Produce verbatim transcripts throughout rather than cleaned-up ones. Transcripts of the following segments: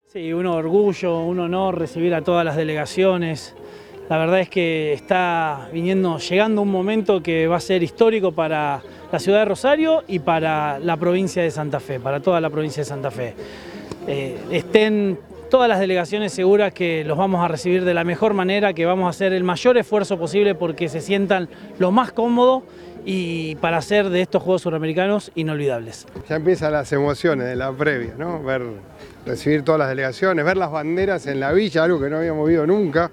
Sí, un orgullo, un honor recibir a todas las delegaciones. La verdad es que está viniendo, llegando un momento que va a ser histórico para la ciudad de Rosario y para la provincia de Santa Fe, para toda la provincia de Santa Fe. Eh, estén todas las delegaciones seguras que los vamos a recibir de la mejor manera, que vamos a hacer el mayor esfuerzo posible porque se sientan lo más cómodos y para hacer de estos Juegos Suramericanos inolvidables. Ya empiezan las emociones de la previa, ¿no? Ver, recibir todas las delegaciones, ver las banderas en la villa, algo que no habíamos visto nunca.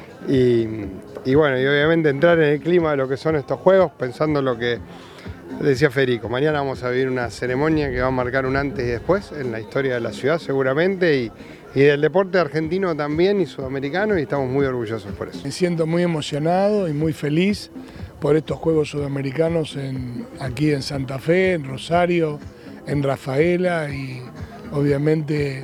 Y, y bueno, y obviamente entrar en el clima de lo que son estos Juegos, pensando lo que decía Federico. Mañana vamos a vivir una ceremonia que va a marcar un antes y después en la historia de la ciudad seguramente y, y del deporte argentino también y sudamericano, y estamos muy orgullosos por eso. Me siento muy emocionado y muy feliz por estos Juegos Sudamericanos en, aquí en Santa Fe, en Rosario, en Rafaela y obviamente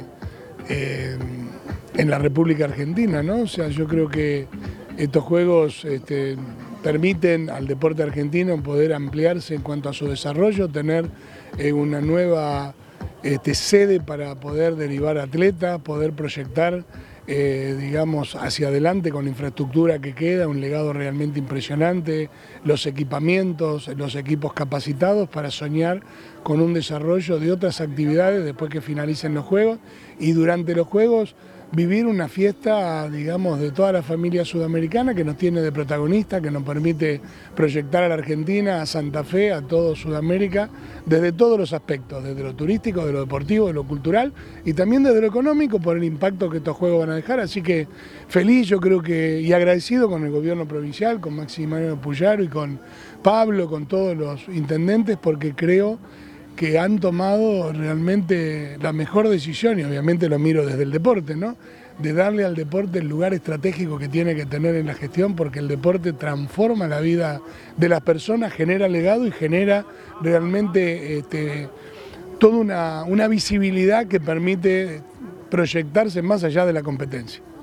eh, en la República Argentina, ¿no? O sea, yo creo que estos Juegos este, permiten al deporte argentino poder ampliarse en cuanto a su desarrollo, tener eh, una nueva este, sede para poder derivar atletas, poder proyectar Eh, digamos, hacia adelante con la infraestructura que queda, un legado realmente impresionante, los equipamientos, los equipos capacitados para soñar con un desarrollo de otras actividades después que finalicen los Juegos y durante los Juegos vivir una fiesta, digamos, de toda la familia sudamericana que nos tiene de protagonista, que nos permite proyectar a la Argentina, a Santa Fe, a todo Sudamérica, desde todos los aspectos, desde lo turístico, de lo deportivo, de lo cultural y también desde lo económico por el impacto que estos Juegos van a dejar. Así que feliz, yo creo que, y agradecido con el gobierno provincial, con Maximiliano Puyaro y con Pablo, con todos los intendentes, porque creo que han tomado realmente la mejor decisión, y obviamente lo miro desde el deporte, ¿no? De darle al deporte el lugar estratégico que tiene que tener en la gestión, porque el deporte transforma la vida de las personas, genera legado y genera realmente este, toda una, una visibilidad que permite proyectarse más allá de la competencia.